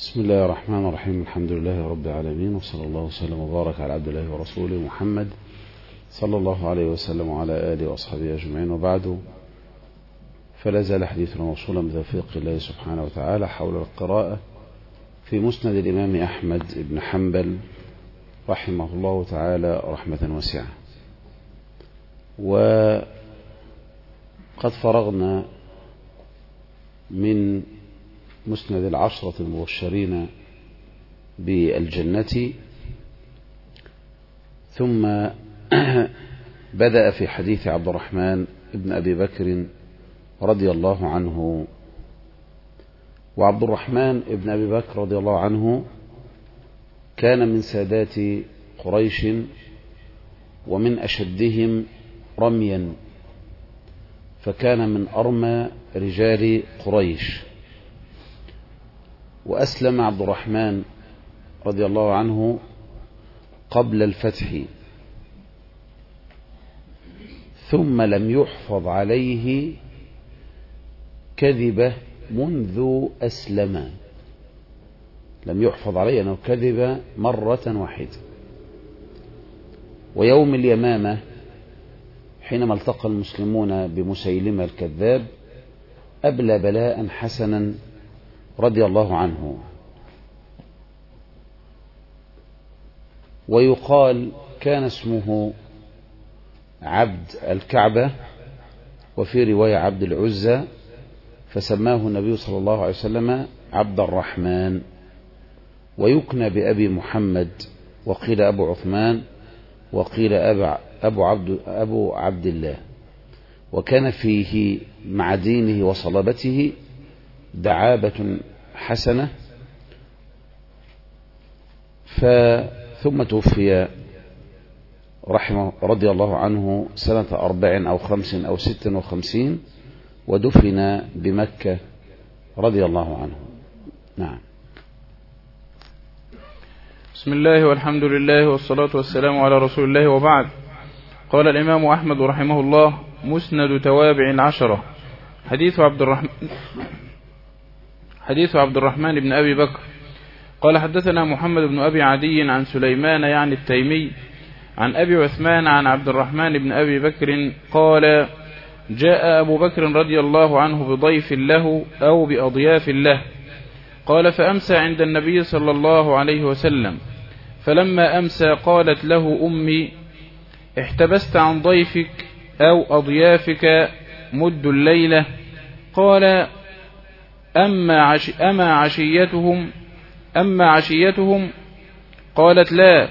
بسم الله الرحمن الرحيم. الحمد لله رب العالمين، وصلى الله وسلم وبارك على عبد الله ورسوله محمد صلى الله عليه وسلم وعلى آله وأصحابه أجمعين، وبعد، فلا زال حديثنا موصولا بتوفيق الله سبحانه وتعالى حول القراءة في مسند الإمام أحمد بن حنبل رحمه الله تعالى رحمة واسعة. وقد فرغنا من مسند العشرة المبشرين بالجنة، ثم بدأ في حديث عبد الرحمن بن أبي بكر رضي الله عنه. وعبد الرحمن بن أبي بكر رضي الله عنه كان من سادات قريش ومن أشدهم رميا، فكان من أرمى رجال قريش. وأسلم عبد الرحمن رضي الله عنه قبل الفتح، ثم لم يحفظ عليه كذبة منذ أسلم، لم يحفظ عليه أنه كذب مرة واحدة. ويوم اليمامة حينما التقى المسلمون بمسيلمة الكذاب أبلى بلاء حسنا رضي الله عنه. ويقال كان اسمه عبد الكعبة، وفي رواية عبد العزة، فسماه النبي صلى الله عليه وسلم عبد الرحمن. ويكنى بأبي محمد، وقيل أبو عثمان، وقيل أبو عبد الله. وكان فيه مع دينه وصلابته دعابة حسنة، ثم توفي رحمه رضي الله عنه سنة 4 أو 5 أو 56، ودفن بمكة رضي الله عنه. نعم. بسم الله والحمد لله والصلاة والسلام على رسول الله، وبعد. قال الإمام أحمد رحمه الله: مسند توابع العشرة. حديث عبد الرحمن بن أبي بكر قال: حدثنا محمد بن أبي عدي عن سليمان يعني التيمي عن أبي عثمان عن عبد الرحمن بن أبي بكر قال: جاء أبو بكر رضي الله عنه بضيف له أو بأضياف له، قال: فأمسى عند النبي صلى الله عليه وسلم، فلما أمسى قالت له أمي: احتبست عن ضيفك أو أضيافك مد الليلة؟ قال: أما عشيتهم؟ قالت: لا.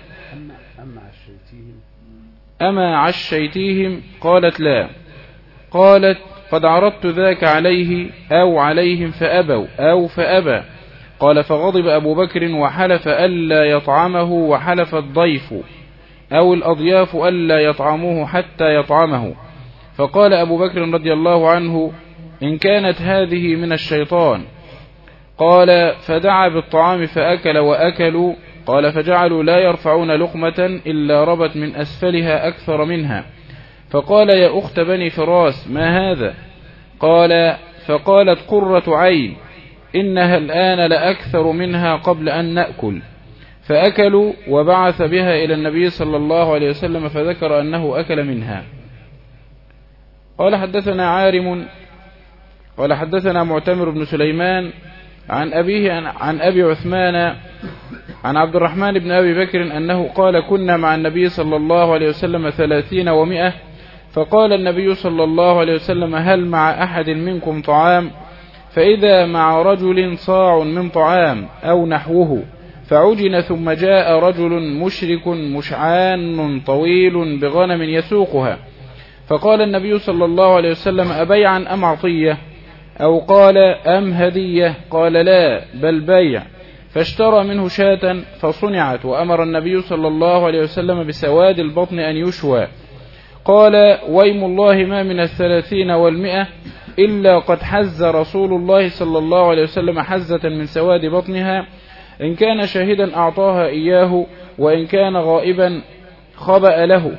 أما عشيتيهم؟ قالت: لا. قالت: قد عرضت ذاك عليه أو عليهم فأبوا أو فأبى. قال: فغضب أبو بكر وحلف ألا يطعمه، وحلف الضيف أو الأضياف ألا يطعموه حتى يطعمه. فقال أبو بكر رضي الله عنه: إن كانت هذه من الشيطان. قال: فدعا بالطعام فأكل وأكلوا. قال: فجعلوا لا يرفعون لقمة إلا ربت من أسفلها أكثر منها. فقال: يا أخت بني فراس، ما هذا؟ فقالت: قرة عين، إنها الآن لأكثر منها قبل أن نأكل. فأكلوا، وبعث بها إلى النبي صلى الله عليه وسلم فذكر أنه أكل منها. قال: حدثنا عارم قال: حدثنا معتمر بن سليمان عن أبيه عن أبي عثمان عن عبد الرحمن بن أبي بكر أنه قال: كنا مع النبي صلى الله عليه وسلم 30 و100، فقال النبي صلى الله عليه وسلم: هل مع أحد منكم طعام؟ فإذا مع رجل صاع من طعام أو نحوه، فعجن، ثم جاء رجل مشرك مشعان طويل بغنم يسوقها، فقال النبي صلى الله عليه وسلم: أبيعا أم عطية؟ أو قال: أم هدية؟ قال: لا، بل بيع. فاشترى منه شاة فصنعت، وأمر النبي صلى الله عليه وسلم بسواد البطن أن يشوى. قال: ويم الله ما من 30 و100 إلا قد حز رسول الله صلى الله عليه وسلم حزة من سواد بطنها، إن كان شاهدا أعطاها إياه، وإن كان غائبا خبأ له.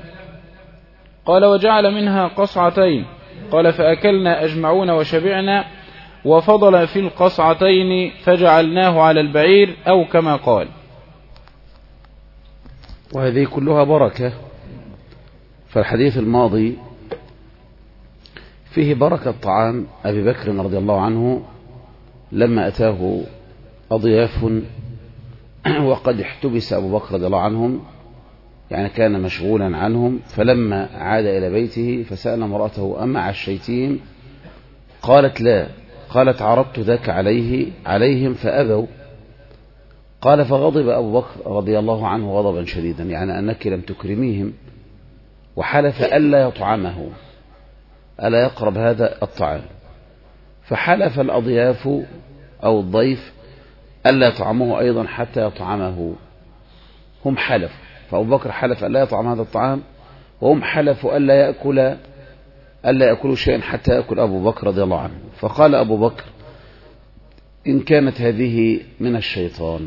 قال: وجعل منها قصعتين. قال: فأكلنا أجمعون وشبعنا. وفضل في القصعتين فجعلناه على البعير أو كما قال. وهذه كلها بركة. فالحديث الماضي فيه بركة طعام أبي بكر رضي الله عنه لما أتاه أضياف وقد احتبس أبو بكر رضي الله عنهم، يعني كان مشغولا عنهم، فلما عاد إلى بيته فسأل امرأته أما عشيتهم؟ قالت لا. قالت عرضت ذاك عليهم فأبوا. قال فغضب أبو بكر رضي الله عنه غضبا شديدا، يعني أنك لم تكرميهم، وحلف ألا يطعمه، ألا يقرب هذا الطعام. فحلف الأضياف أو الضيف ألا يطعمه أيضا حتى يطعمه. هم حلفوا، فأبو بكر حلف ألا يطعم هذا الطعام، وهم حلفوا ألا يأكلوا شيئا حتى يأكل أبو بكر رضي الله عنه. فقال أبو بكر إن كانت هذه من الشيطان،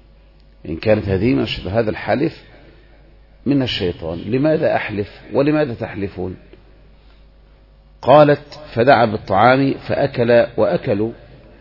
هذا الحلف من الشيطان، لماذا أحلف ولماذا تحلفون؟ قالت فدعا بالطعام فأكل وأكلوا.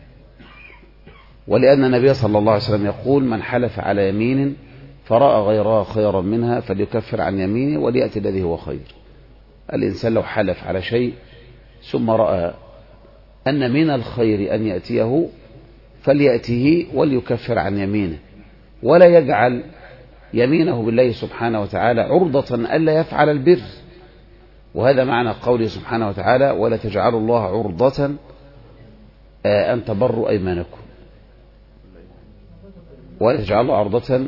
ولأن النبي صلى الله عليه وسلم يقول من حلف على يمين فرأى غيرها خيرا منها فليكفر عن يمينه وليأتي الذي هو خير. الإنسان لو حلف على شيء ثم رأى أن من الخير أن يأتيه فليأته وليكفر عن يمينه، ولا يجعل يمينه بالله سبحانه وتعالى عرضة ألا يفعل البر. وهذا معنى قوله سبحانه وتعالى ولا تجعلوا الله عرضة أن تبروا أيمانكم، ولا تجعلوا عرضة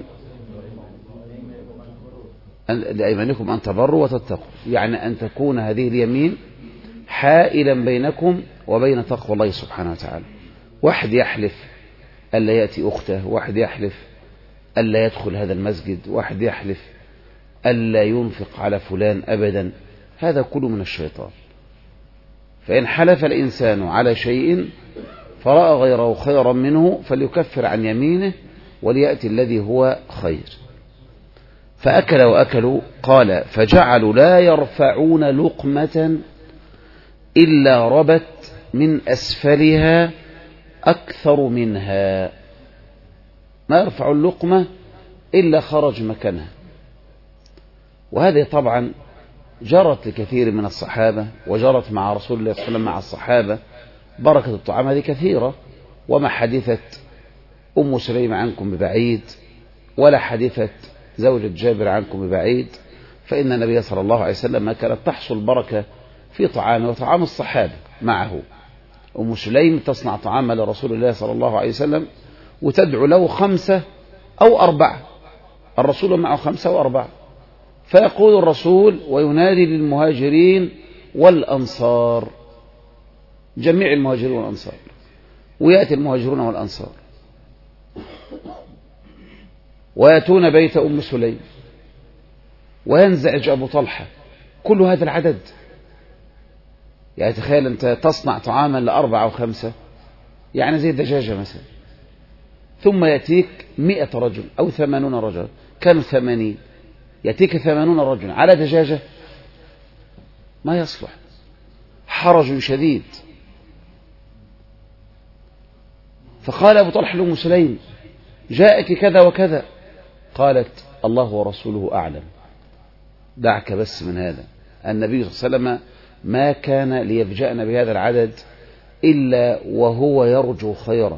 لأيمانكم أن تبروا وتتقوا، يعني أن تكون هذه اليمين حائلا بينكم وبين تقوى الله سبحانه وتعالى. واحد يحلف ألا يأتي أخته، واحد يحلف ألا يدخل هذا المسجد، واحد يحلف ألا ينفق على فلان أبدا، هذا كله من الشيطان. فإن حلف الإنسان على شيء فرأى غيره خيرا منه فليكفر عن يمينه وليأتي الذي هو خير. فأكل وأكلوا. قال فجعلوا لا يرفعون لقمة إلا ربت من أسفلها أكثر منها، ما يرفع اللقمة إلا خرج مكانها. وهذه طبعا جرت لكثير من الصحابة، وجرت مع رسول الله صلى الله عليه وسلم مع الصحابة. بركة الطعام هذه كثيرة، وما حدثت أم سليم عنكم ببعيد، ولا حدثت زوجة جابر عنكم ببعيد، فإن النبي صلى الله عليه وسلم كانت تحصل بركة في طعامه وطعام الصحابة معه. أم سليم تصنع طعاما لرسول الله صلى الله عليه وسلم وتدعو له 5 أو 4، الرسول معه 5 أو 4، فيقول الرسول وينادي للمهاجرين والأنصار، جميع المهاجرين والأنصار، ويأتي المهاجرون والأنصار ويأتون بيت أم سليم وينزعج أبو طلحة، كل هذا العدد. يعني تخيل أنت تصنع طعاما ل4 أو 5، يعني زي الدجاجة مثلا، ثم يأتيك 100 رجل أو 80 رجل، كانوا 80، يأتيك 80 رجل على دجاجة، ما يصلح، حرج شديد. فقال أبو طلحة لأم سليم جاءك كذا وكذا، قالت الله ورسوله أعلم، دعك بس من هذا، النبي صلى الله عليه وسلم ما كان ليفجأنا بهذا العدد إلا وهو يرجو خيرا.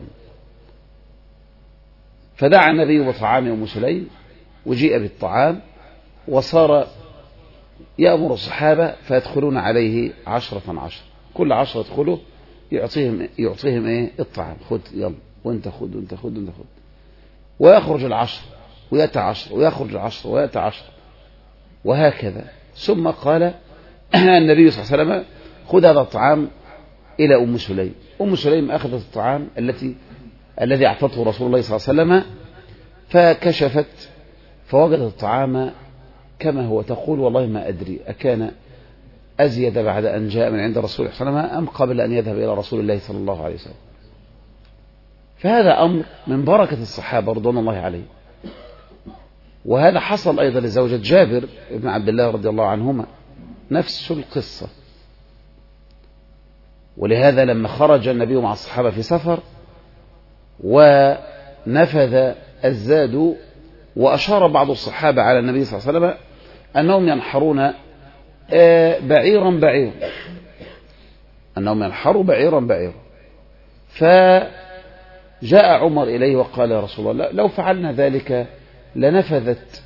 فدعا النبي بطعام أم سليم، وجيء بالطعام، وصار يأمر الصحابة فيدخلون عليه 10 كل 10 يدخلوا يعطيهم ايه الطعام، خذ يلا، وانت خذ وانت خذ وانت خذ، ويخرج 10 ويأتي 10 ويخرج 10 ويأتي 10، وهكذا. ثم قال النبي صلى الله عليه وسلم خذ هذا الطعام إلى أم سليم. أم سليم أخذت الطعام الذي أعطته رسول الله صلى الله عليه وسلم، فكشفت فوجدت الطعام كما هو، تقول والله ما أدري أكان أزيد بعد أن جاء من عند رسول الله صلى الله عليه وسلم أم قبل أن يذهب إلى رسول الله صلى الله عليه وسلم. فهذا أمر من بركة الصحابة رضوان الله عليهم. وهذا حصل أيضا لزوجة جابر بن عبد الله رضي الله عنهما، نفس القصة. ولهذا لما خرج النبي مع الصحابة في سفر ونفذ الزاد وأشار بعض الصحابة على النبي صلى الله عليه وسلم أنهم ينحرون بعيرا، أنهم ينحروا بعيرا. فجاء عمر إليه وقال يا رسول الله لو فعلنا ذلك لنفذت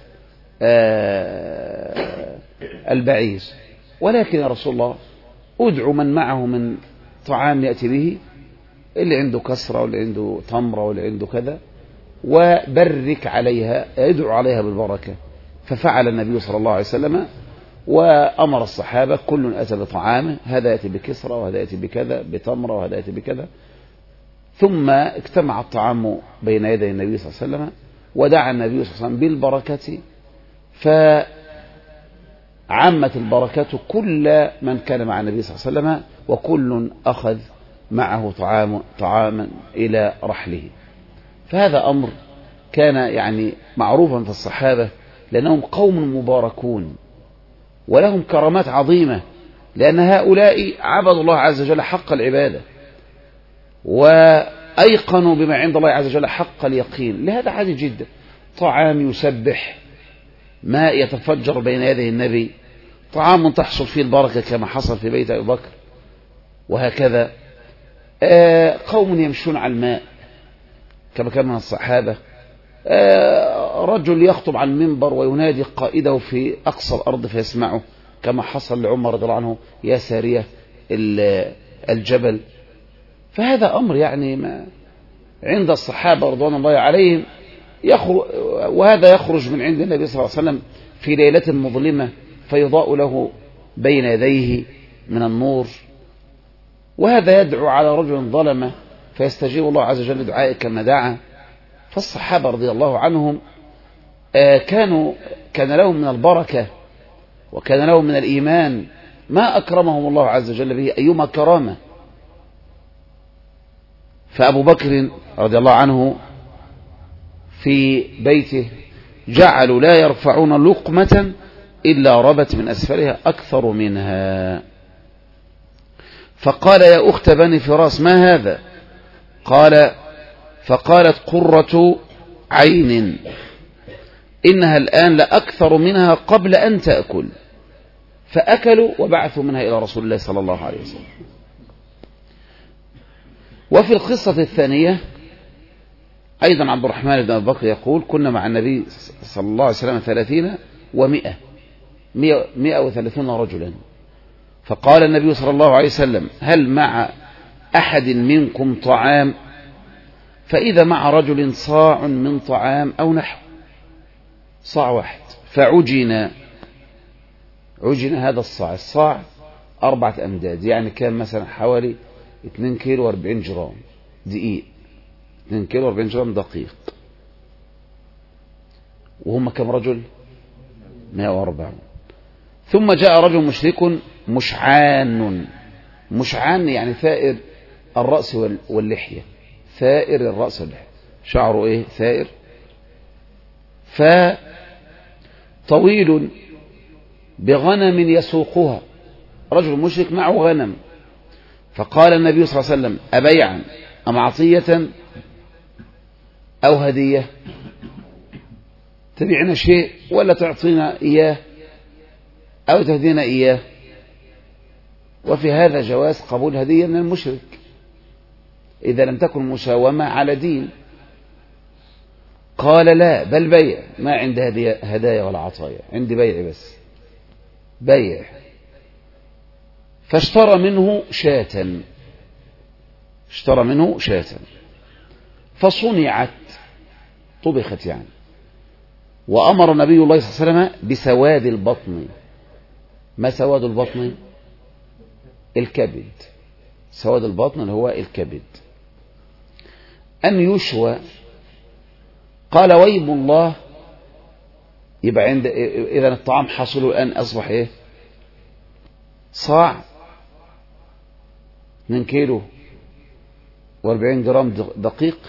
البعير، ولكن يا رسول الله ادعو من معه من طعام يأتي به، اللي عنده كسرة واللي عنده تمرة واللي عنده كذا، وبرك عليها، ادعو عليها بالبركة. ففعل النبي صلى الله عليه وسلم وأمر الصحابة كل أتى بطعامه، هذا يأتي بكسرة وهذا يأتي بكذا بتمرة وهذا يأتي بكذا. ثم اجتمع الطعام بين يدي النبي صلى الله عليه وسلم ودعا النبي صلى الله عليه وسلم بالبركة، فعمت البركة كل من كان مع النبي صلى الله عليه وسلم، وكل أخذ معه طعاما إلى رحله. فهذا أمر كان يعني معروفا في الصحابة، لأنهم قوم مباركون ولهم كرامات عظيمة، لأن هؤلاء عبدوا الله عز وجل حق العبادة وأيقنوا بما عند الله عز وجل حق اليقين. لهذا عادي جدا طعام يسبح، ماء يتفجر بين يدي النبي، طعام تحصل فيه البركة كما حصل في بيت أبي بكر، وهكذا قوم يمشون على الماء كما كان من الصحابة، رجل يخطب على المنبر وينادي قائده في أقصى الأرض فيسمعه كما حصل لعمر رضي الله عنه يا سارية الجبل. فهذا أمر يعني ما عند الصحابة رضوان الله عليهم، وهذا يخرج من عند النبي صلى الله عليه وسلم في ليلة مظلمة فيضاء له بين يديه من النور، وهذا يدعو على رجل ظلمه فيستجيب الله عز وجل دعائه كما دعا. فالصحابة رضي الله عنهم كان لهم من البركة وكان لهم من الإيمان ما أكرمهم الله عز وجل به أيما كرامة. فأبو بكر رضي الله عنه في بيته جعلوا لا يرفعون لقمة إلا ربت من أسفلها أكثر منها. فقال يا أخت بني فراس ما هذا؟ فقالت قرة عين إنها الآن لأكثر منها قبل أن تأكل. فأكلوا وبعثوا منها إلى رسول الله صلى الله عليه وسلم. وفي القصة الثانية أيضا عبد الرحمن بن أبي بكر يقول كنا مع النبي صلى الله عليه وسلم 30 و100 130 رجلا، فقال النبي صلى الله عليه وسلم هل مع أحد منكم طعام؟ فإذا مع رجل صاع من طعام أو نحو، صاع واحد، فعجن هذا الصاع 4 أمداد، يعني كان مثلا حوالي 2 كيلو 40 جرام دقيق، 2 كيلو 40 جرام دقيق، وهم كم رجل؟ 140. ثم جاء رجل مشرك مشعان يعني ثائر الرأس واللحية، ثائر الرأس واللحية، شعره ايه؟ ثائر، فطويل بغنم يسوقها، رجل مشرك معه غنم. فقال النبي صلى الله عليه وسلم أبيعا أم عطية أو هدية؟ تبيعنا شيء ولا تعطينا إياه أو تهدينا إياه؟ وفي هذا جواز قبول هدية من المشرك إذا لم تكن مساومة على دين. قال لا بل بيع، ما عندي هدايا ولا عطايا، عندي بيع بس، بيع. فاشترى منه شاة فصنعت، طبخت يعني، وأمر النبي الله صلى الله عليه وسلم بسواد البطن. ما سواد البطن؟ الكبد، سواد البطن اللي هو الكبد، أن يشوى. قال ويم الله، يبقى إذا الطعام حصل الآن أصبح إيه؟ صاع 2 كيلو و40 جرام دقيق،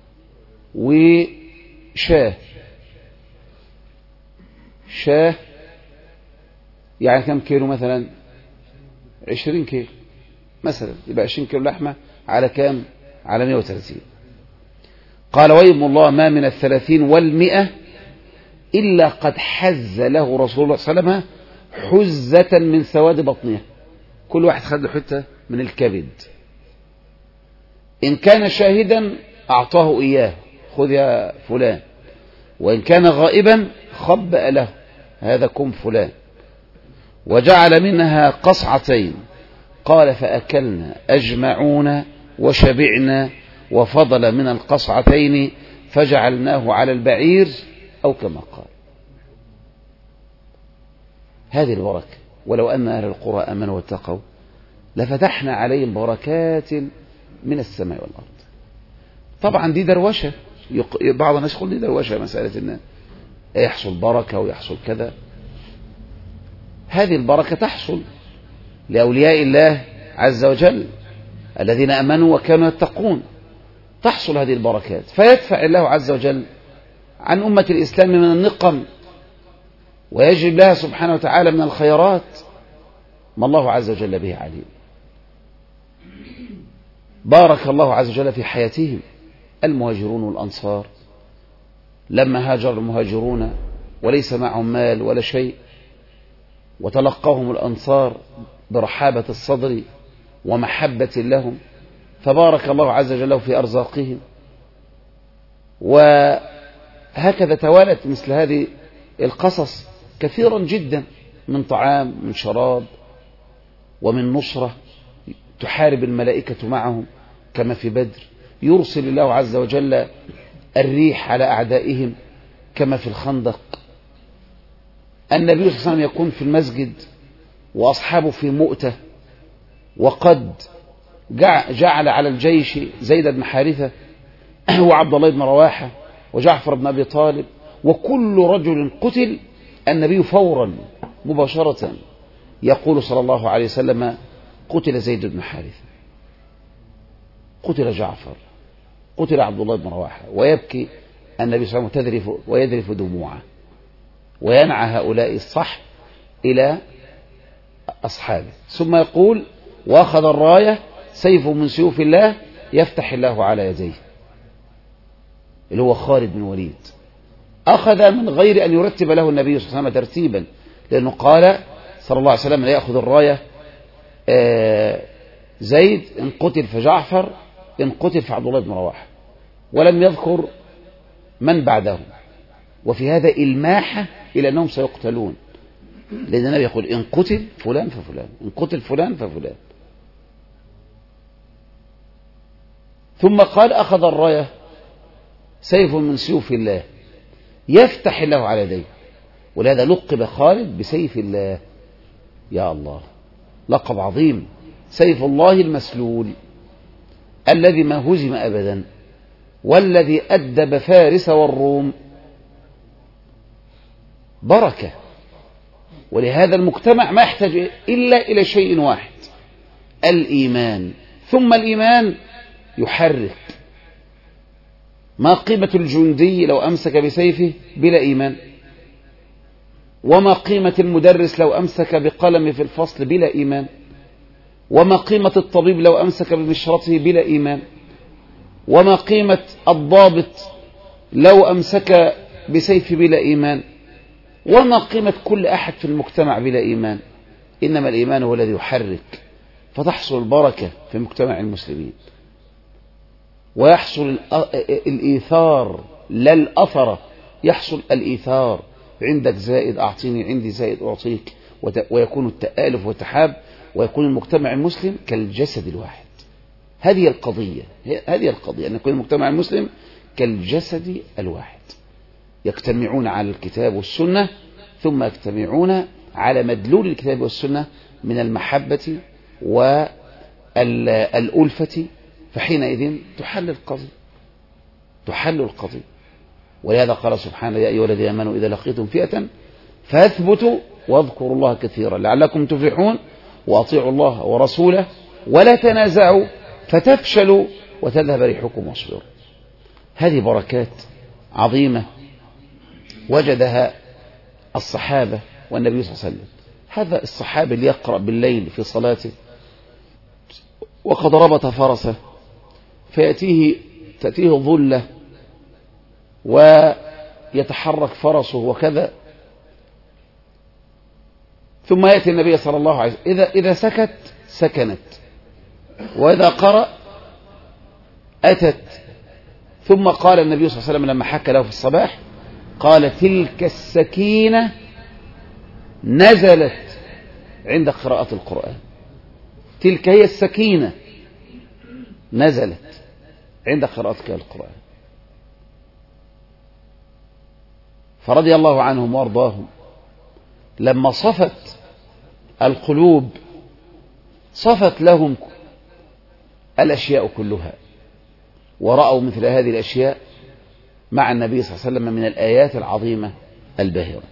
وشاه يعني كم كيلو؟ مثلا 20 كيلو، مثلا، يبقى 20 كيلو لحمة على كام؟ على 130. قال ويم الله ما من 30 و100 إلا قد حز له رسول الله صلى الله عليه وسلم حزة من سواد بطنها. كل واحد خد له حتة من الكبد، إن كان شاهدا أعطاه إياه، خذ يا فلان، وإن كان غائبا خبأ له، هذا كم فلان. وجعل منها قصعتين، قال فأكلنا أجمعون وشبعنا، وفضل من القصعتين فجعلناه على البعير أو كما قال. هذه البركة. ولو أن أهل القرى آمنوا واتقوا لفتحنا عليهم بركات من السماء والأرض. طبعا دي دروشة، بعض الناس يقول دي دروشة، مسألة إن يحصل بركة ويحصل كذا. هذه البركة تحصل لأولياء الله عز وجل الذين آمنوا وكانوا يتقون، تحصل هذه البركات، فيدفع الله عز وجل عن أمة الإسلام من النقم، ويجلب لها سبحانه وتعالى من الخيرات ما الله عز وجل به عليم. بارك الله عز وجل في حياتهم المهاجرون والأنصار، لما هاجر المهاجرون وليس معهم مال ولا شيء، وتلقاهم الأنصار برحابة الصدر ومحبة لهم، فبارك الله عز وجل في أرزاقهم. وهكذا توالت مثل هذه القصص كثيرا جدا، من طعام، من شراب، ومن نصرة تحارب الملائكة معهم كما في بدر، يرسل الله عز وجل الريح على أعدائهم كما في الخندق. النبي صلى الله عليه وسلم يكون في المسجد وأصحابه في مؤتة، وقد جعل على الجيش زيد بن حارثة وعبد الله بن رواحة وجعفر بن أبي طالب، وكل رجل قتل النبي فورا مباشرة يقول صلى الله عليه وسلم قتل زيد بن حارثة، قتل جعفر، قتل عبد الله بن رواحة، ويبكي النبي صلى الله عليه وسلم ويذرف دموعه، وينعى هؤلاء الصح إلى أصحابه، ثم يقول وأخذ الراية سيف من سيوف الله يفتح الله على يديه، اللي هو خالد بن وليد. أخذ من غير أن يرتب له النبي صلى الله عليه وسلم ترتيبا، لأنه قال صلى الله عليه وسلم لا يأخذ الراية زيد، إن قتل فجعفر، إن قتل فعبد الله بن رواحة، ولم يذكر من بعده. وفي هذا إلماحة إلى أنهم سيقتلون، لأن النبي يقول إن قتل فلان ففلان، إن قتل فلان ففلان. ثم قال أخذ الراية سيف من سيوف الله يفتح الله على يديه، ولهذا لقب خالد بسيف الله. يا الله، لقب عظيم، سيف الله المسلول الذي ما هزم أبدا، والذي أدب فارس والروم. بركة. ولهذا المجتمع ما يحتاج إلا إلى شيء واحد، الإيمان. ثم الإيمان يحرك. ما قيمة الجندي لو أمسك بسيفه بلا إيمان؟ وما قيمة المدرس لو أمسك بقلم في الفصل بلا إيمان؟ وما قيمة الطبيب لو أمسك بمشرطه بلا إيمان؟ وما قيمة الضابط لو أمسك بسيف بلا إيمان؟ وما قيمة كل أحد في المجتمع بلا إيمان؟ إنما الإيمان هو الذي يحرك، فتحصل البركة في مجتمع المسلمين، ويحصل الإيثار لا الأثر، يحصل الإيثار. عندك زائد أعطيني، عندي زائد أعطيك، ويكون التآلف والتحاب، ويكون المجتمع المسلم كالجسد الواحد. هذه القضية، أن يكون المجتمع المسلم كالجسد الواحد، يجتمعون على الكتاب والسنة، ثم يجتمعون على مدلول الكتاب والسنة من المحبة والألفة، فحينئذ تحل القضية. ولهذا قال سبحانه يا أيها الذين آمنوا إذا لقيتم فئة فاثبتوا واذكروا الله كثيرا لعلكم تفلحون وأطيعوا الله ورسوله ولا تنازعوا فتفشلوا وتذهب ريحكم واصبروا. هذه بركات عظيمة وجدها الصحابة والنبي صلى الله عليه وسلم. هذا الصحابي اللي يقرأ بالليل في صلاته وقد ربط فرسه تأتيه ظلة ويتحرك فرسه وكذا، ثم يأتي النبي صلى الله عليه وسلم إذا سكت سكنت، وإذا قرأ أتت. ثم قال النبي صلى الله عليه وسلم لما حكى له في الصباح قال: تلك السكينة نزلت عند قراءة القرآن. تلك هي السكينة نزلت عند قراءة القرآن. فرضي الله عنهم وارضاهم لما صفت القلوب صفت لهم الأشياء كلها، ورأوا مثل هذه الأشياء مع النبي صلى الله عليه وسلم من الآيات العظيمة الباهرة.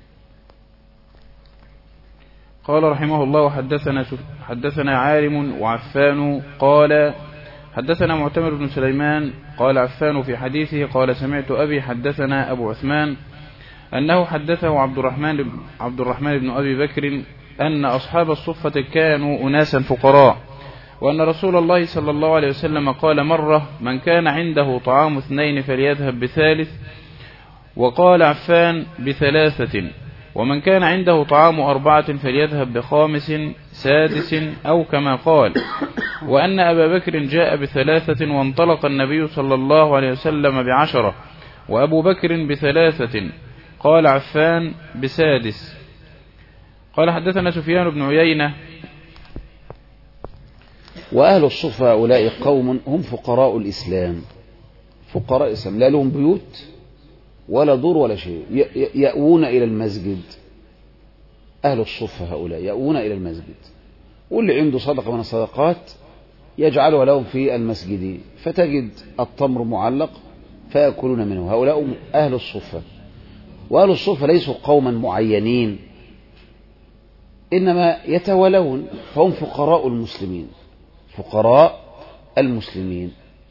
قال رحمه الله: حدثنا عالم وعفان قال حدثنا معتمر بن سليمان قال عفان في حديثه قال سمعت أبي حدثنا أبو عثمان أنه حدثه عبد الرحمن بن أبي بكر أن أصحاب الصفة كانوا أناسا فقراء، وأن رسول الله صلى الله عليه وسلم قال مرة: من كان عنده طعام 2 فليذهب ب3، وقال عفان: ب3، ومن كان عنده طعام 4 فليذهب ب5 سادس أو كما قال، وأن أبا بكر جاء ب3 وانطلق النبي صلى الله عليه وسلم ب10 وأبو بكر ب3، قال عفان: بسادس. قال حدثنا سفيان بن عيينة: وأهل الصفة هؤلاء قوم هم فقراء الإسلام، فقراء الإسلام، لا لهم بيوت ولا دور ولا شيء، يأوون إلى المسجد. أهل الصفة هؤلاء يأوون إلى المسجد، واللي عنده صدقة من الصدقات يجعلها لهم في المسجد، فتجد التمر معلق فيأكلون منه. هؤلاء أهل الصفة. وأهل الصفة ليسوا قوما معينين، إنما يتولون، فهم فقراء المسلمين، فقراء المسلمين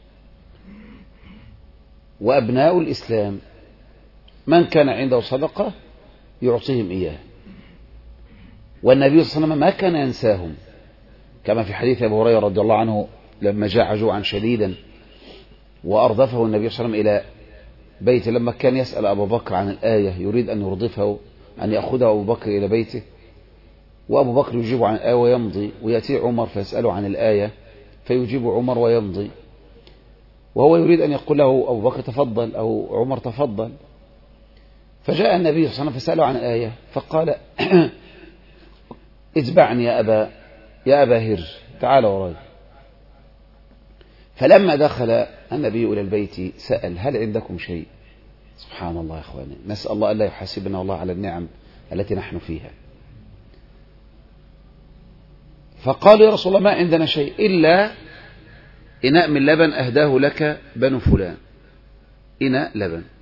وأبناء الإسلام. من كان عنده صدقة يعطيهم إياه، والنبي صلى الله عليه وسلم ما كان ينساهم، كما في حديث أبي هريرة رضي الله عنه لما جاع جوعا شديدا وأردفه النبي صلى الله عليه وسلم إلى بيته، لما كان يسأل أبو بكر عن الآية يريد أن يردفه، أن يأخذه أبو بكر إلى بيته، وأبو بكر يجيب عن الآية ويمضي، ويأتي عمر فيسأله عن الآية فيجيب عمر ويمضي، وهو يريد أن يقول له أبو بكر تفضل أو عمر تفضل. فجاء النبي صلى الله عليه وسلم فسأله عن الآية فقال: اتبعني يا أبا هر، تعال وراي. فلما دخل النبي إلى البيت سأل: هل عندكم شيء؟ سبحان الله يا أخواني، نسأل الله ألا يحاسبنا الله على النعم التي نحن فيها. فقالوا: يا رسول الله ما عندنا شيء إلا إناء من لبن أهداه لك بنو فلان. إناء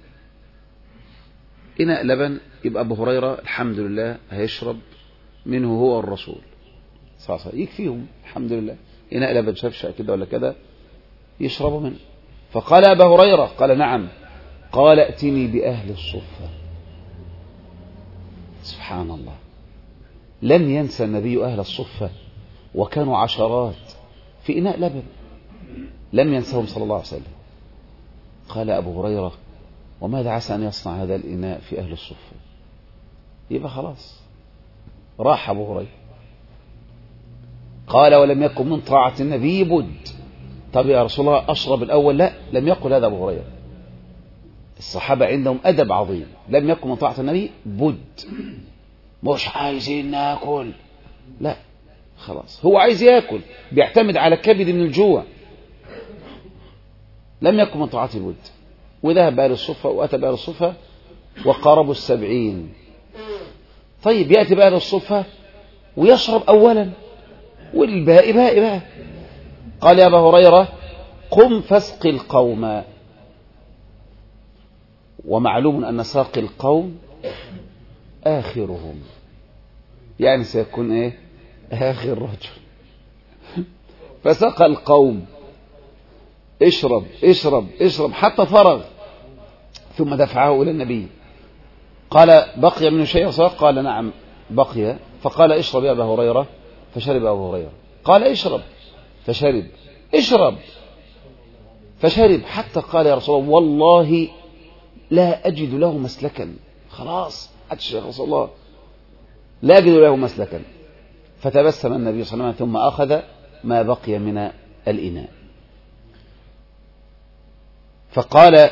لبن، يبقى أبو هريرة الحمد لله هيشرب منه هو الرسول صلى الله عليه وسلم، يكفيهم الحمد لله، إناء لبن شفشة كده ولا كده يشربوا منه. فقال أبا هريرة، قال: نعم. قال: ائتني بأهل الصفة. سبحان الله، لم ينسى النبي أهل الصفة، وكانوا عشرات في إناء لبن، لم ينسهم صلى الله عليه وسلم. قال أبو هريرة: وماذا عسى أن يصنع هذا الإناء في أهل الصفة؟ يبقى خلاص راح أبو هريرة. قال: ولم يكن من طاعة النبي بد. طب يا رسول الله أشرب الأول؟ لا، لم يقل هذا أبو هريرة. الصحابة عندهم أدب عظيم، لم يكن من طاعة النبي بد، مش عايزين ناكل، لا خلاص هو عايز ياكل، بيعتمد على كبد من الجوع، لم يكن من طاعة الود. وذهب بأهل الصفة وأتى بأهل الصفة وقاربوا 70. طيب يأتي بأهل الصفة ويشرب أولا والباقي باقي بقى. قال يا أبا هريرة: قم فاسق القوم. ومعلوم أن ساقي القوم آخرهم، يعني سيكون إيه؟ آخر رجل. فسقى القوم، اشرب اشرب اشرب حتى فرغ، ثم دفعه إلى النبي. قال: بقي منه شيء؟ قال: نعم بقي. فقال: اشرب يا أبا هريرة. فشرب أبو هريرة. قال: اشرب. فشرب. اشرب. فشرب حتى قال يا رسول الله والله لا أجد له مسلكا. خلاص أتش يا رسول الله لا أجد له مسلكا. فتبسم النبي صلى الله عليه وسلم ثم أخذ ما بقي من الإناء. فقال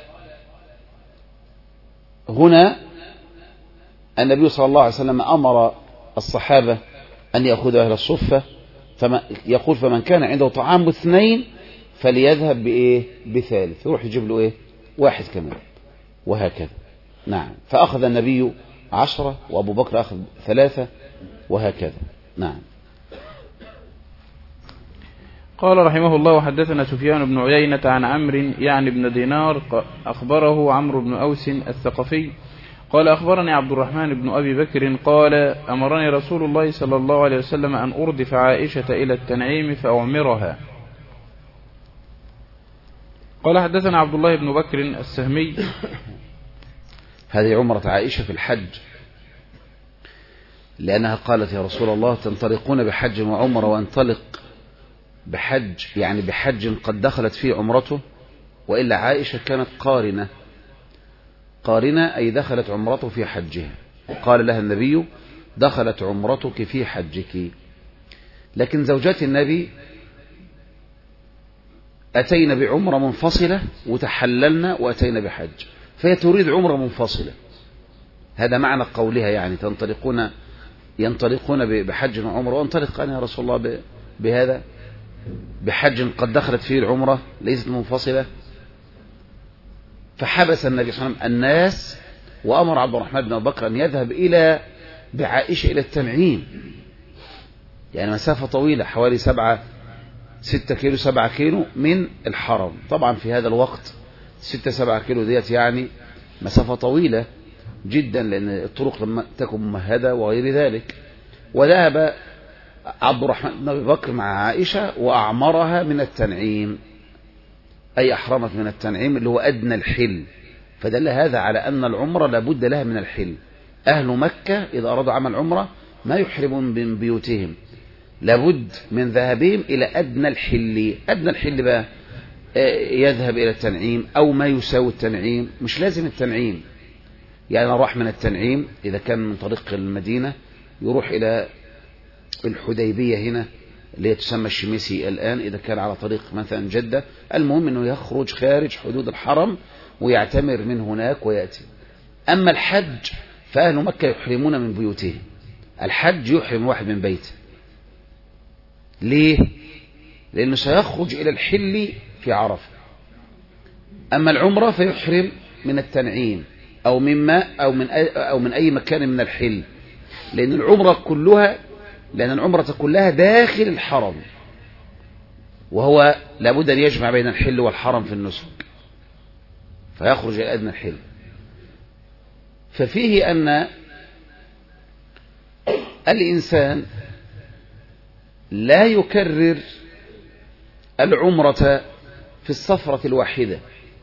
هنا النبي صلى الله عليه وسلم أمر الصحابة أن يأخذوا أهل الصفة، يقول فمن كان عنده طعام 2 فليذهب بثالث، يروح يجيب له 1 كمان، وهكذا. نعم. فأخذ النبي 10 وأبو بكر أخذ 3 وهكذا. نعم. قال رحمه الله وحدثنا سفيان بن عيينة عن عمرو يعني بن دينار أخبره عمرو بن أوس الثقفي قال أخبرني عبد الرحمن بن أبي بكر قال أمرني رسول الله صلى الله عليه وسلم أن أردف عائشة إلى التنعيم فأعمرها. قال حدثنا عبد الله بن بكر السهمي. هذه عمرة عائشة في الحج، لأنها قالت يا رسول الله تنطلقون بحج وعمرة وانطلق بحج، يعني بحج قد دخلت فيه عمرته، وإلا عائشة كانت قارنة أي دخلت عمرته في حجها. قال لها النبي دخلت عمرتك في حجك. لكن زوجات النبي أتينا بعمرة منفصلة وتحللنا وأتينا بحج، فهي تريد عمرة منفصلة. هذا معنى قولها يعني ينطلقون بحج وعمرة، وانطلق أنا يا رسول الله بهذا بحج قد دخلت فيه العمرة ليست منفصلة. فحبس النبي صلى الله عليه وسلم الناس وأمر عبد الرحمن بن أبي بكر أن يذهب بعائشة إلى التنعيم، يعني مسافة طويلة حوالي 6 كيلو 7 كيلو من الحرم. طبعا في هذا الوقت 6-7 كيلو ديت يعني مسافة طويلة جدا، لأن الطرق لما تكون ممهدة وغير ذلك. وذهب عبد الرحمن بن أبي بكر مع عائشة وأعمرها من التنعيم، أي أحرمت من التنعيم اللي هو أدنى الحل. فدل هذا على أن العمرة لابد لها من الحل. أهل مكة إذا أرادوا عمل عمرة ما يحرمون من بيوتهم، لابد من ذهابهم إلى أدنى الحل. أدنى الحل بقى يذهب إلى التنعيم أو ما يساوي التنعيم، مش لازم التنعيم. يعني راح من التنعيم إذا كان من طريق المدينة يروح إلى الحديبية هنا اللي هي تسمى الشميسي الآن، إذا كان على طريق مثلا جدة. المهم أنه يخرج خارج حدود الحرم ويعتمر من هناك ويأتي. أما الحج فأهل مكة يحرمون من بيوتهم. الحج يحرم واحد من بيته. ليه؟ لأنه سيخرج إلى الحل في عرفة. أما العمرة فيحرم من التنعيم أو من أي مكان من الحل، لأن العمرة كلها داخل الحرم، وهو لابد أن يجمع بين الحل والحرم في النسك، فيخرج إلى أدنى الحل. ففيه أن الإنسان لا يكرر العمرة في السفرة الواحدة.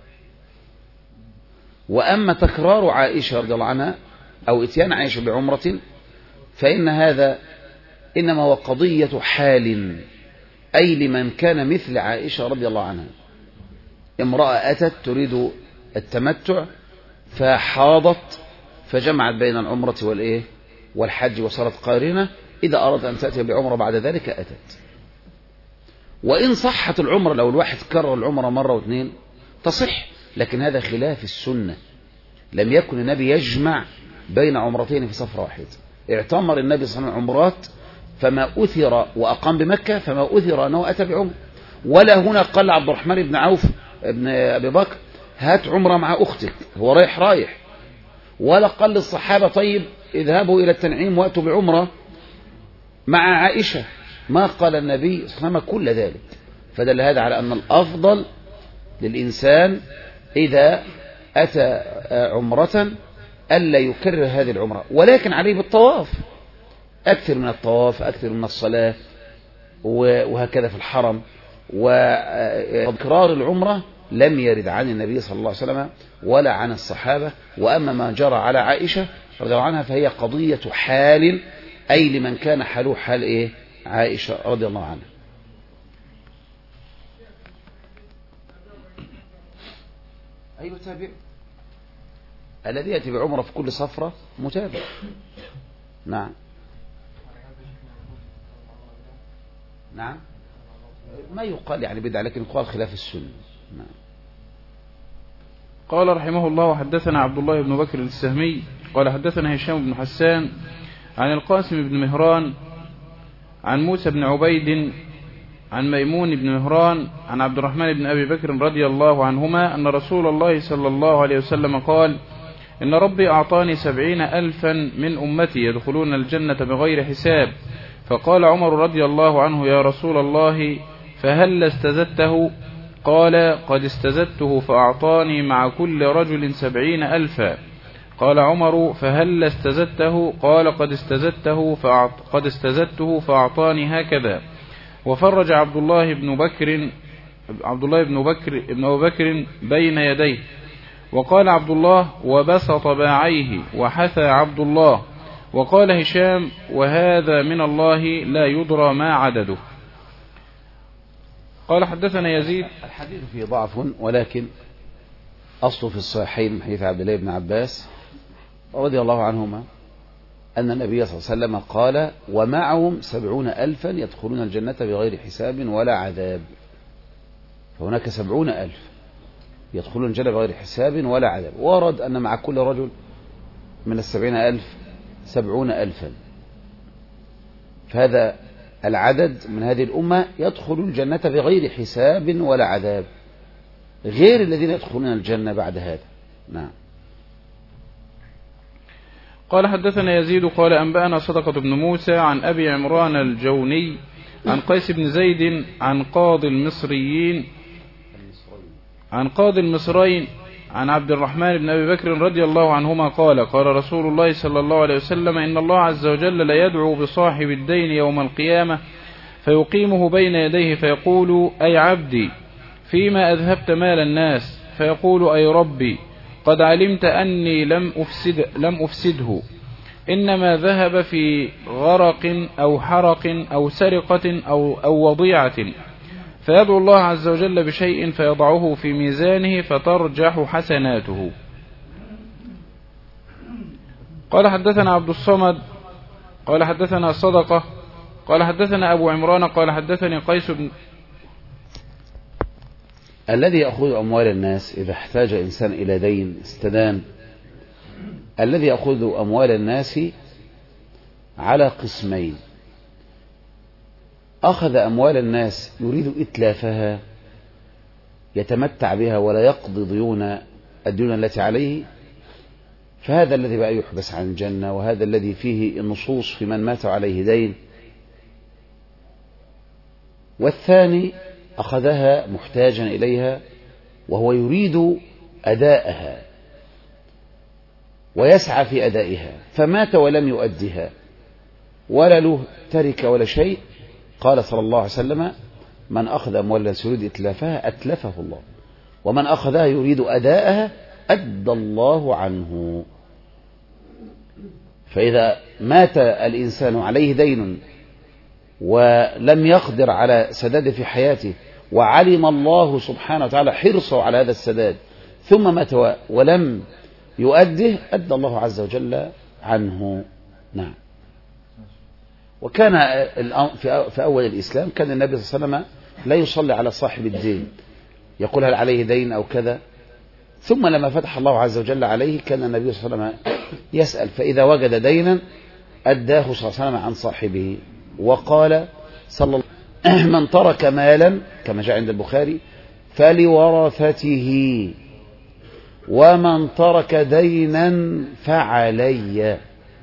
وأما تكرار عائشة رضي الله عنها أو إتيان عائشة بعمرة فإن هذا إنما هو قضية حال، أي لمن كان مثل عائشة رضي الله عنها. امرأة أتت تريد التمتع فحاضت فجمعت بين العمرة والحج وصارت قارنة، إذا أردت أن تأتي بعمرة بعد ذلك أتت. وإن صحت العمرة لو الواحد كرر العمرة مرة واثنين تصح، لكن هذا خلاف السنة. لم يكن النبي يجمع بين عمرتين في سفرة واحدة. اعتمر النبي صلى الله عليه وسلم عمرات فما أثر وأقام بمكة فما أثر أنه أتى بعمر. ولا هنا قال عبد الرحمن بن عوف ابن أبي بكر هات عمرة مع أختك، هو رايح. ولا قال للصحابة طيب اذهبوا إلى التنعيم وأتوا بعمرة مع عائشة. ما قال النبي صلى الله عليه وسلم كل ذلك. فدل هذا على أن الأفضل للإنسان إذا أتى عمرة ألا يكرر هذه العمرة، ولكن عليه بالطواف، أكثر من الطواف، أكثر من الصلاة، وهكذا في الحرم. وإكرار العمرة لم يرد عن النبي صلى الله عليه وسلم ولا عن الصحابة. وأما ما جرى على عائشة رضي الله عنها فهي قضية حال، أي لمن كان حاله حال عائشة رضي الله عنها. أيوة تابع. الذي يأتي بعمرة في كل صفرة متابع. نعم نعم، ما يقال يعني بدعة، لكن يقال خلاف السنة. نعم. قال رحمه الله: حدثنا عبد الله بن بكر السهمي قال حدثنا هشام بن حسان عن القاسم بن مهران عن موسى بن عبيد عن ميمون بن مهران عن عبد الرحمن بن أبي بكر رضي الله عنهما أن رسول الله صلى الله عليه وسلم قال: إن ربي أعطاني 70,000 من أمتي يدخلون الجنة بغير حساب. فقال عمر رضي الله عنه: يا رسول الله فهل استزدته؟ قال: قد استزدته فأعطاني مع كل رجل 70,000. قال عمر: فهل استزدته؟ قال: قد استزدته فأعطاني هكذا. وفرج عبد الله بن بكر بين يديه. وقال عبد الله: وبسط باعيه وحثى عبد الله. وقال هشام: وهذا من الله لا يدرى ما عدده. قال حدثنا يزيد. الحديث فيه ضعف، ولكن أصله في الصحيحين من حديث عبد الله بن عباس رضي الله عنهما أن النبي صلى الله عليه وسلم قال: ومعهم 70,000 يدخلون الجنة بغير حساب ولا عذاب. فهناك 70,000 يدخلون الجنة بغير حساب ولا عذاب. ورد أن مع كل رجل من 70,000 70,000. فهذا العدد من هذه الأمة يدخل الجنة بغير حساب ولا عذاب، غير الذين يدخلون الجنة بعد هذا. نعم. قال حدثنا يزيد قال أنبأنا صدقة بن موسى عن أبي عمران الجوني عن قيس بن زيد عن قاضي المصريين عن عبد الرحمن بن أبي بكر رضي الله عنهما قال: قال رسول الله صلى الله عليه وسلم: إن الله عز وجل لا يدعو بصاحب الدين يوم القيامة فيقيمه بين يديه فيقول: أي عبدي فيما أذهبت مال الناس؟ فيقول: أي ربي قد علمت أني لم أفسده، إنما ذهب في غرق أو حرق أو سرقة أو وضيعة. فيدعو الله عز وجل بشيء فيضعه في ميزانه فترجح حسناته. قال حدثنا عبد الصمد قال حدثنا صدقة قال حدثنا أبو عمران قال حدثني قيس بن. الذي يأخذ أموال الناس إذا احتاج إنسان إلى دين استدان. الذي يأخذ أموال الناس على قسمين: أخذ أموال الناس يريد إتلافها يتمتع بها ولا يقضي الديون التي عليه، فهذا الذي بقى يحبس عن الجنة، وهذا الذي فيه النصوص في من مات عليه دين. والثاني أخذها محتاجا إليها وهو يريد أداءها ويسعى في أدائها، فمات ولم يؤدها ولا له تركة ولا شيء. قال صلى الله عليه وسلم: من أخذ أموال الناس يريد إتلافها أتلفه الله، ومن أخذها يريد أداءها أدى الله عنه. فإذا مات الإنسان عليه دين ولم يقدر على سداده في حياته، وعلم الله سبحانه وتعالى حرصه على هذا السداد، ثم مات ولم يؤده، أدى الله عز وجل عنه. نعم. وكان في أول الإسلام كان النبي صلى الله عليه وسلم لا يصلي على صاحب الدين، يقول هل عليه دين أو كذا. ثم لما فتح الله عز وجل عليه كان النبي صلى الله عليه وسلم يسأل، فإذا وجد دينا أداه صلى الله عليه وسلم عن صاحبه. وقال صلى الله عليه وسلم: من ترك مالا كما جاء عند البخاري فلورثته، ومن ترك دينا فعلي.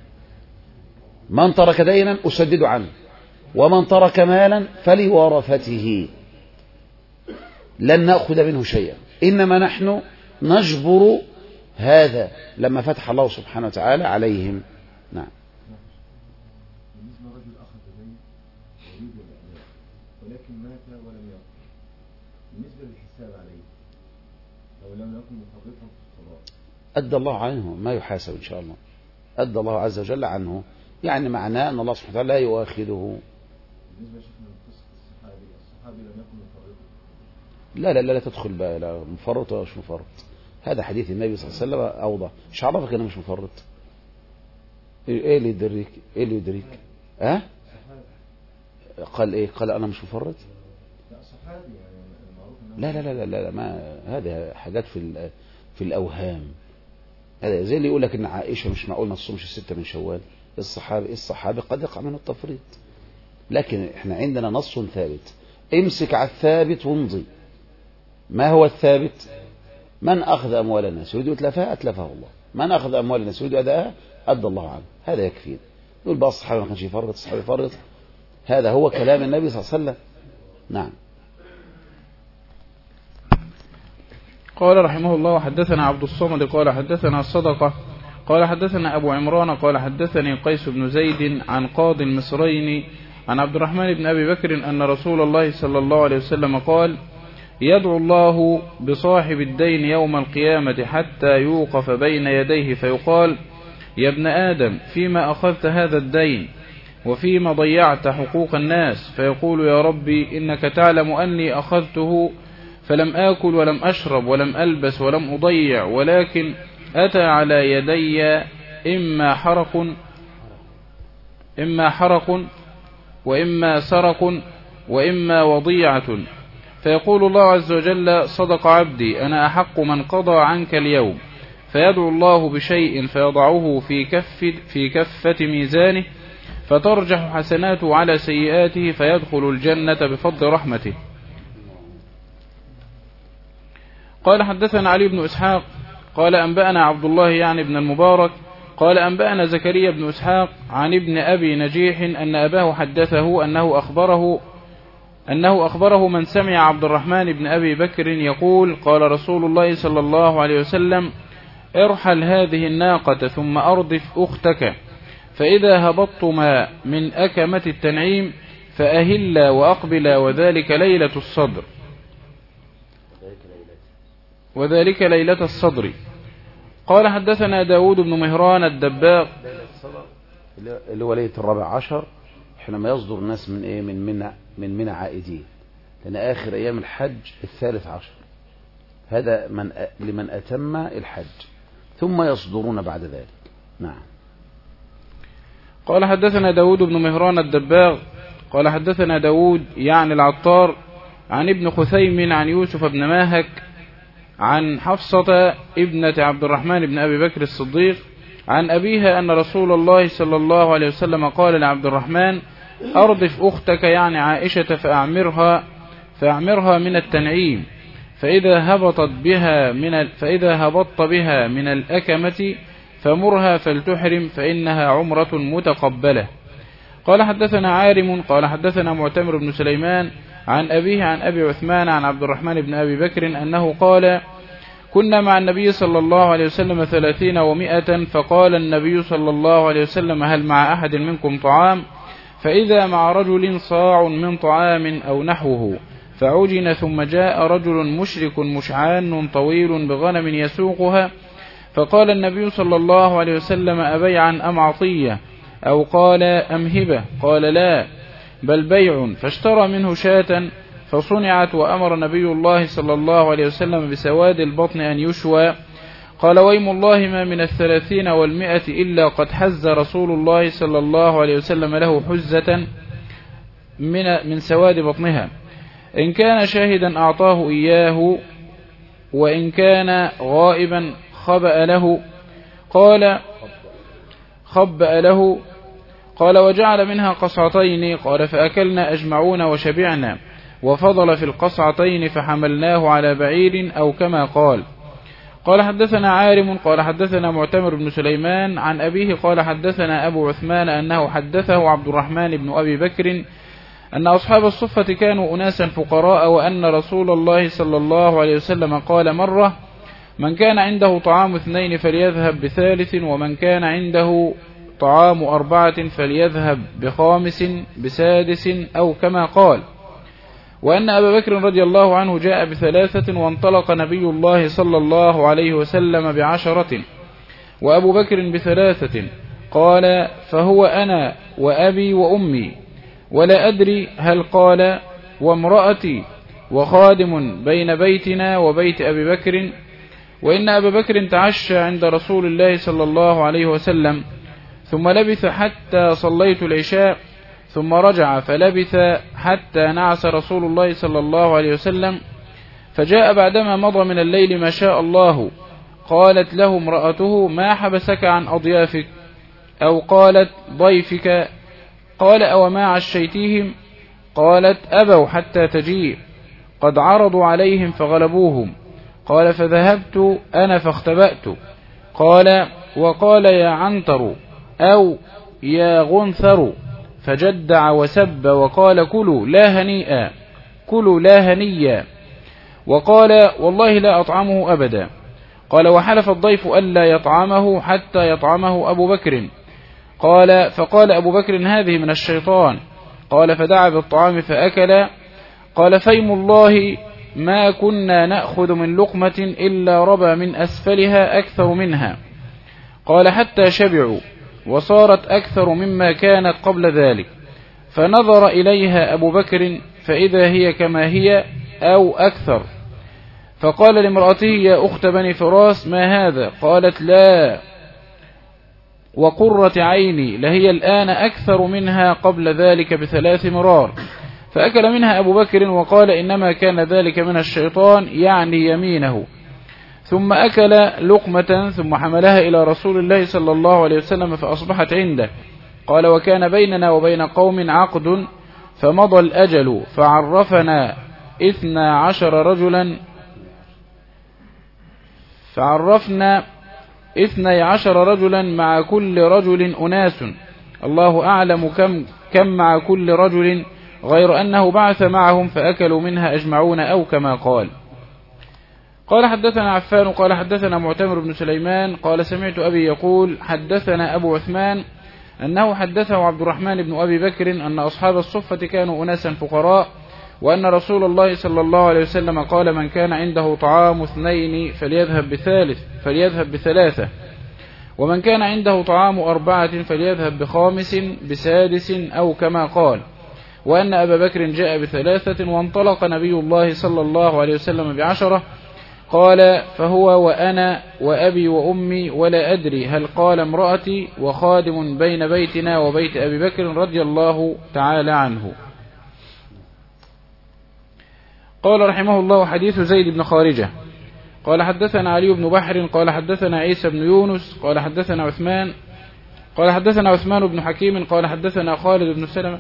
من ترك دينا أسدد عنه، ومن ترك مالا فلورثته، لن نأخذ منه شيئا، إنما نحن نجبر هذا لما فتح الله سبحانه وتعالى عليهم. نعم. بالنسبة رجل أخذ دين يريد الأداء ولكن مات ولم يقضي، بالنسبة للحساب عليه لو لم يكن مفرطا في الصلاة أدى الله عنه، ما يحاسب إن شاء الله، أدى الله عز وجل عنه. يعني معناه أن الله سبحانه وتعالى لا يؤاخذه. بالنسبة شيخنا لقصة الصحابي لم يكن مفرطا. لا تدخل بقى لا مفرط ولا مش مفرط، هذا حديث النبي صلى الله عليه وسلم أوضح. مش عرفك أنا مش مفرط؟ إيه اللي يدريك؟ إيه اللي يدريك؟ قال إيه؟ قال أنا مش مفرط؟ لا صحابي يعني المعروف لا لا لا لا لا، ما هذا حاجات في الأوهام. هذا زي اللي يقول لك إن عائشة مش معقول ما تصومش 6 من شوال. الصحابي قد يقع منه التفريط، لكن احنا عندنا نص ثابت. امسك على الثابت وامضي. ما هو الثابت؟ من أخذ أموال الناس يريد إتلافها أتلفه الله، من أخذ أموال الناس يريد أداءها أدى الله عنه. هذا يكفينا. يقول بقى الصحابي ما كانش يفرط، الصحابي يفرط. هذا هو كلام النبي صلى الله عليه وسلم. نعم. قال رحمه الله: حدثنا عبد الصمد قال حدثنا الصدقة قال حدثنا أبو عمران قال حدثني قيس بن زيد عن قاضي المصرين عن عبد الرحمن بن أبي بكر أن رسول الله صلى الله عليه وسلم قال: يدعو الله بصاحب الدين يوم القيامة حتى يوقف بين يديه فيقال: يا ابن آدم فيما أخذت هذا الدين وفيما ضيعت حقوق الناس؟ فيقول: يا ربي إنك تعلم أني أخذته فلم آكل ولم أشرب ولم ألبس ولم أضيع، ولكن أتى على يدي إما حرق وإما سرق وإما وضيعة. فيقول الله عز وجل: صدق عبدي، أنا أحق من قضى عنك اليوم. فيدعو الله بشيء فيضعه في كفة ميزانه فترجح حسناته على سيئاته فيدخل الجنة بفضل رحمته. قال حدثنا علي بن إسحاق قال أنبأنا عبد الله يعني بن المبارك قال أنبأنا زكريا بن إسحاق عن ابن أبي نجيح أن أباه حدثه أنه أخبره من سمع عبد الرحمن بن أبي بكر يقول: قال رسول الله صلى الله عليه وسلم: ارحل هذه الناقة ثم أردف أختك، فإذا هبطتما من أكمة التنعيم فأهلا وأقبلا، وذلك ليلة الصدر. قال حدثنا داود بن مهران الدباغ اللي هو ليلة 14 حينما يصدر الناس من ايه من منى عائدين، لأن آخر أيام الحج 13. هذا لمن أتم الحج، ثم يصدرون بعد ذلك. نعم. قال حدثنا داود بن مهران الدباغ قال حدثنا داود يعني العطار عن ابن خثيم عن يوسف بن ماهك عن حفصة ابنة عبد الرحمن بن أبي بكر الصديق عن أبيها أن رسول الله صلى الله عليه وسلم قال لعبد الرحمن: أردف أختك يعني عائشة فأعمرها من التنعيم، فإذا هبطت بها من الأكمة فمرها فلتحرم فإنها عمرة متقبلة. قال حدثنا عارم قال حدثنا معتمر بن سليمان عن أبيه عن أبي عثمان عن عبد الرحمن بن أبي بكر أنه قال: كنا مع النبي صلى الله عليه وسلم 30 و100، فقال النبي صلى الله عليه وسلم: هل مع أحد منكم طعام؟ فإذا مع رجل صاع من طعام أو نحوه، فعجن، ثم جاء رجل مشرك مشعان طويل بغنم يسوقها، فقال النبي صلى الله عليه وسلم: أبيعا أم عطية؟ أو قال أم هبة؟ قال: لا، بل بيع. فاشترى منه شاة فصنعت، وأمر نبي الله صلى الله عليه وسلم بسواد البطن أن يشوى. قال: ويم الله ما من 30 و100 إلا قد حز رسول الله صلى الله عليه وسلم له حزة من سواد بطنها، إن كان شاهدا أعطاه إياه، وإن كان غائبا خبأ له. قال: وجعل منها قصعتين. قال: فأكلنا أجمعون وشبعنا، وفضل في القصعتين فحملناه على بعير، أو كما قال. قال حدثنا عارم قال حدثنا معتمر بن سليمان عن أبيه قال حدثنا أبو عثمان أنه حدثه عبد الرحمن بن أبي بكر أن أصحاب الصفة كانوا أناسا فقراء، وأن رسول الله صلى الله عليه وسلم قال مرة: من كان عنده طعام 2 فليذهب ب3، ومن كان عنده طعام 4 فليذهب ب5 ب6، أو كما قال. وأن أبا بكر رضي الله عنه جاء ب3، وانطلق نبي الله صلى الله عليه وسلم ب10، وأبو بكر ب3. قال: فهو أنا وأبي وأمي، ولا أدري هل قال وامرأتي وخادم بين بيتنا وبيت أبي بكر. وإن أبا بكر تعشى عند رسول الله صلى الله عليه وسلم ثم لبث حتى صليت العشاء ثم رجع فلبث حتى نعس رسول الله صلى الله عليه وسلم فجاء بعدما مضى من الليل ما شاء الله. قالت له امرأته ما حبسك عن أضيافك؟ أو قالت ضيفك؟ قال أو ما عشيتيهم؟ قالت أبوا حتى تجيء، قد عرضوا عليهم فغلبوهم. قال فذهبت أنا فاختبأت. قال وقال يا عنتر أو يا غنثر، فجدع وسب وقال كلوا لا هنيئا، كلوا لا هنيا، وقال والله لا أطعمه أبدا. قال وحلف الضيف ألا يطعمه حتى يطعمه أبو بكر. قال فقال أبو بكر هذه من الشيطان. قال فدعا بالطعام فأكل. قال فيم الله ما كنا نأخذ من لقمة إلا ربى من أسفلها أكثر منها. قال حتى شبعوا وصارت أكثر مما كانت قبل ذلك. فنظر إليها أبو بكر فإذا هي كما هي أو أكثر. فقال لامرأته يا أخت بني فراس ما هذا؟ قالت لا وقرة عيني لهي الآن أكثر منها قبل ذلك ب3 مرار. فأكل منها أبو بكر وقال إنما كان ذلك من الشيطان، يعني يمينه. ثم أكل لقمة ثم حملها إلى رسول الله صلى الله عليه وسلم فأصبحت عنده. قال وكان بيننا وبين قوم عقد فمضى الأجل فعرفنا 12 رجلا، فعرفنا 12 رجلا مع كل رجل أناس، الله أعلم كم مع كل رجل، غير أنه بعث معهم فأكلوا منها أجمعون أو كما قال. قال حدثنا عفان قال حدثنا معتمر بن سليمان قال سمعت أبي يقول حدثنا أبو عثمان أنه حدثه عبد الرحمن بن أبي بكر أن أصحاب الصفة كانوا أناسا فقراء، وأن رسول الله صلى الله عليه وسلم قال من كان عنده طعام 2 فليذهب ب3، ومن كان عنده طعام 4 فليذهب ب5 ب6 أو كما قال، وأن أبا بكر جاء ب3 وانطلق نبي الله صلى الله عليه وسلم ب10. قال فهو وأنا وأبي وأمي ولا أدري هل قال امرأتي وخادم بين بيتنا وبيت أبي بكر رضي الله تعالى عنه. قال رحمه الله حديث زيد بن خارجة قال حدثنا علي بن بحر قال حدثنا عيسى بن يونس قال حدثنا عثمان قال حدثنا عثمان بن حكيم قال حدثنا خالد بن سلمة.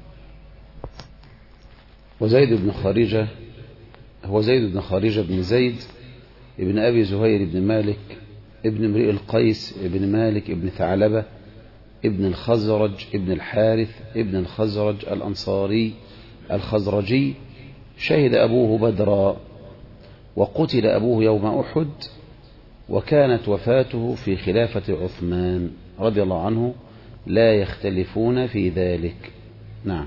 وزيد بن خارجة هو زيد بن خارجة بن زيد ابن أبي زهير بن مالك ابن امرئ القيس ابن مالك ابن ثعلبة ابن الخزرج ابن الحارث ابن الخزرج الأنصاري الخزرجي، شهد أبوه بدرا وقتل أبوه يوم أحد، وكانت وفاته في خلافة عثمان رضي الله عنه، لا يختلفون في ذلك. نعم.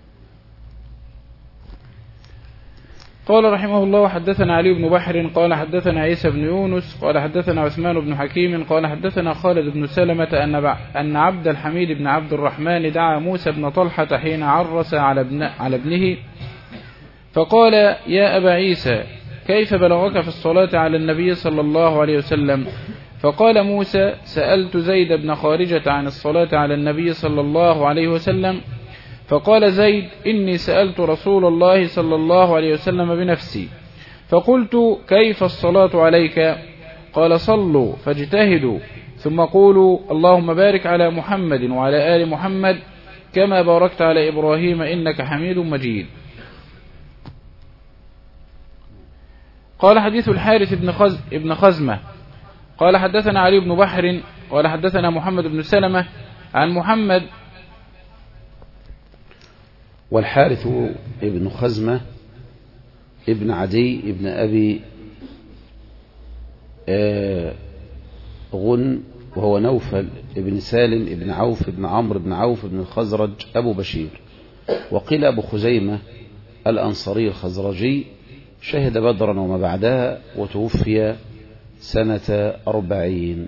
قال رحمه الله حدثنا علي بن بحر قال حدثنا عيسى بن يونس قال حدثنا عثمان بن حكيم قال حدثنا خالد بن سلمة أن عبد الحميد بن عبد الرحمن دعا موسى بن طلحة حين عرس على ابنه فقال يا أبا عيسى كيف بلغك في الصلاة على النبي صلى الله عليه وسلم؟ فقال موسى سألت زيد بن خارجة عن الصلاة على النبي صلى الله عليه وسلم، فقال زيد إني سألت رسول الله صلى الله عليه وسلم بنفسي، فقلت كيف الصلاة عليك؟ قال صلوا فاجتهدوا ثم قولوا اللهم بارك على محمد وعلى آل محمد كما باركت على إبراهيم إنك حميد مجيد. قال حديث الحارث بن خزمة قال حدثنا علي بن بحر قال حدثنا محمد بن سلمة عن محمد. والحارث ابن خزمة ابن عدي ابن أبي غن، وهو نوفل ابن سالم ابن عوف ابن عمرو ابن عوف ابن الخزرج أبو بشير، وقيل أبو خزيمة الأنصاري الخزرجي، شهد بدرا وما بعدها وتوفي سنة 40.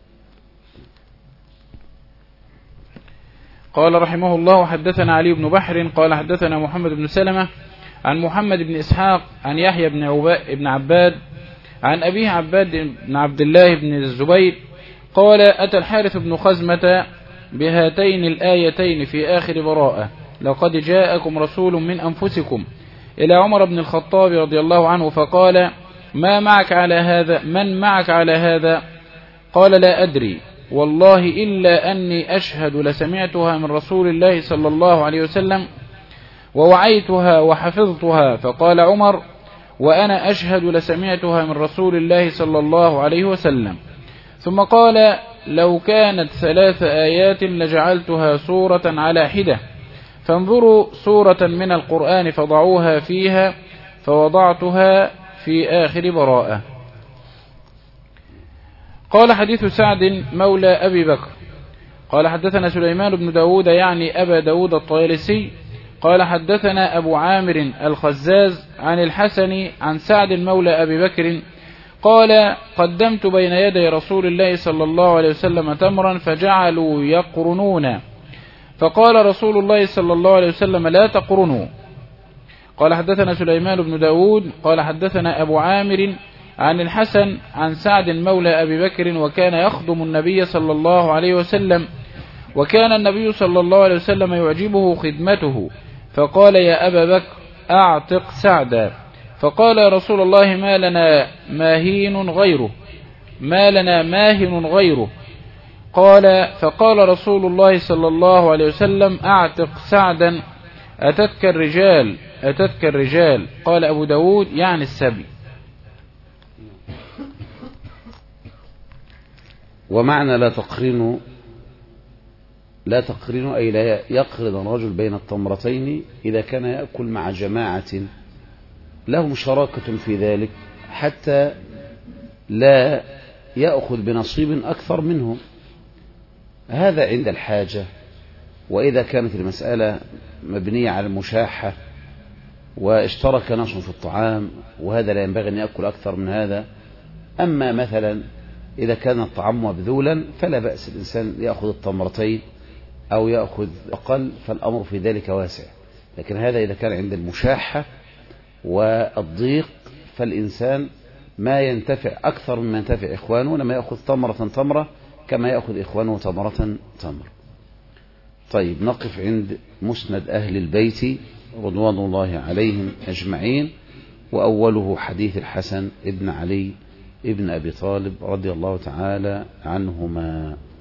قال رحمه الله حدثنا علي بن بحر قال حدثنا محمد بن سلمة عن محمد بن إسحاق عن يحيى بن عباد عن أبيه عباد بن عبد الله بن الزبير قال أتى الحارث بن خزمة بهاتين الآيتين في آخر براءة لقد جاءكم رسول من أنفسكم إلى عمر بن الخطاب رضي الله عنه فقال ما معك على هذا من معك على هذا قال لا أدري والله إلا أني أشهد لسمعتها من رسول الله صلى الله عليه وسلم ووعيتها وحفظتها فقال عمر وأنا أشهد لسمعتها من رسول الله صلى الله عليه وسلم ثم قال لو كانت 3 آيات لجعلتها سورة على حدة فانظروا سورة من القرآن فضعوها فيها فوضعتها في آخر براءة. قال حديث سعد مولى أبي بكر قال حدثنا سليمان بن داود يعني أبا داود الطيالسي قال حدثنا أبو عامر الخزاز عن الحسن عن سعد مولى أبي بكر قال قدمت بين يدي رسول الله صلى الله عليه وسلم تمرا فجعلوا يقرنون فقال رسول الله صلى الله عليه وسلم لا تقرنوا. قال حدثنا سليمان بن داود قال حدثنا أبو عامر عن الحسن عن سعد مولى أبي بكر وكان يخدم النبي صلى الله عليه وسلم وكان النبي صلى الله عليه وسلم يعجبه خدمته فقال يا أبا بكر أعتق سعدا فقال يا رسول الله ما لنا ماهن غيره قال فقال رسول الله صلى الله عليه وسلم أعتق سعدا أتتك الرجال قال أبو داود يعني السبي. ومعنى لا تقرن أي لا يقرن الرجل بين التمرتين إذا كان يأكل مع جماعة لهم شراكة في ذلك حتى لا يأخذ بنصيب أكثر منهم، هذا عند الحاجة. وإذا كانت المسألة مبنية على المشاحة واشترك ناس في الطعام وهذا لا ينبغي أن يأكل أكثر من هذا. أما مثلا إذا كان الطعام مبذولا فلا بأس الإنسان يأخذ التمرتين أو يأخذ أقل، فالأمر في ذلك واسع. لكن هذا إذا كان عند المشاحة والضيق فالإنسان ما ينتفع أكثر مما ينتفع إخوانه لما يأخذ تمرة كما يأخذ إخوانه تمرة. طيب نقف عند مسند أهل البيت رضوان الله عليهم أجمعين، وأوله حديث الحسن ابن علي ابن أبي طالب رضي الله تعالى عنهما.